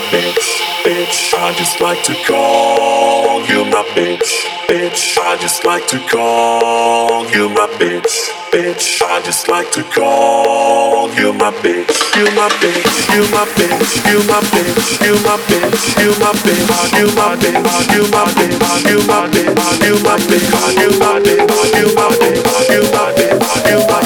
bitch, bitch. I just like to call you my bitch, bitch. I just like to call you my bitch, bitch. I just like to call you my bitch, you my bitch, you my bitch, you my bitch, you my bitch, you my bitch, you my bitch, you my bitch, you my bitch, you my bitch, you my bitch, you my bitch, you my bitch, you my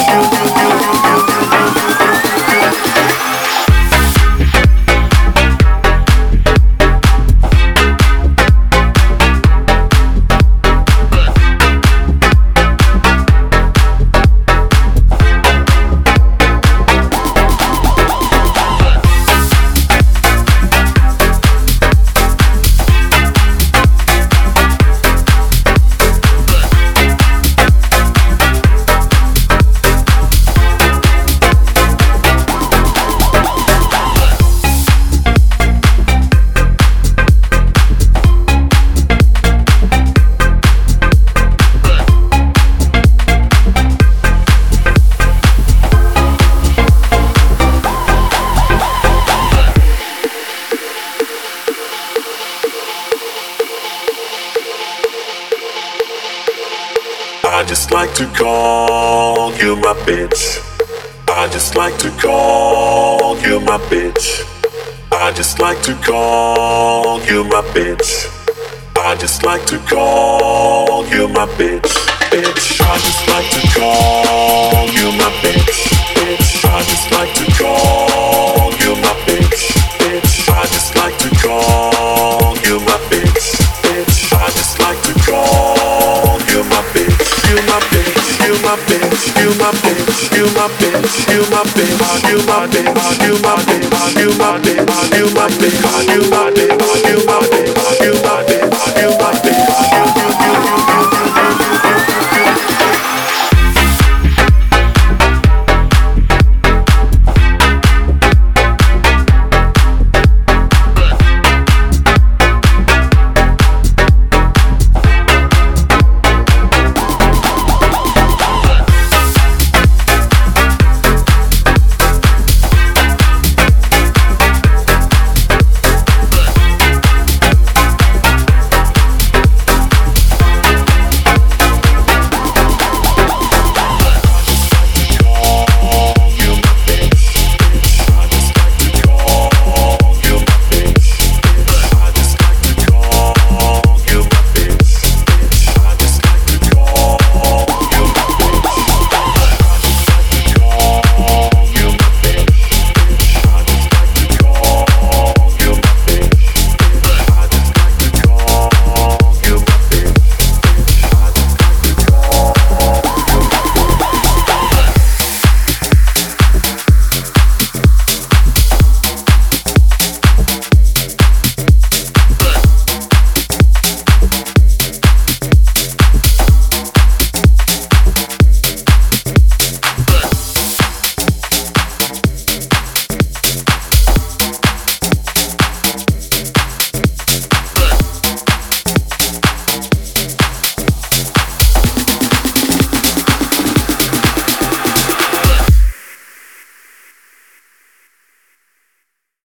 I just like to call you my bitch. I just like to call you my bitch. I just like to call you my bitch. I just like to call you my bitch, bitch. I just like to call you my bitch, bitch. I just like to call you my bitch, bitch. I just like to call you my bitch, bitch. I just like to call you my bitch, you my bitch, you my bitch, you my bitch, you my bitch, you my bitch, you my bitch, you my bitch, you my bitch, you my bitch, you my bitch, you my bitch.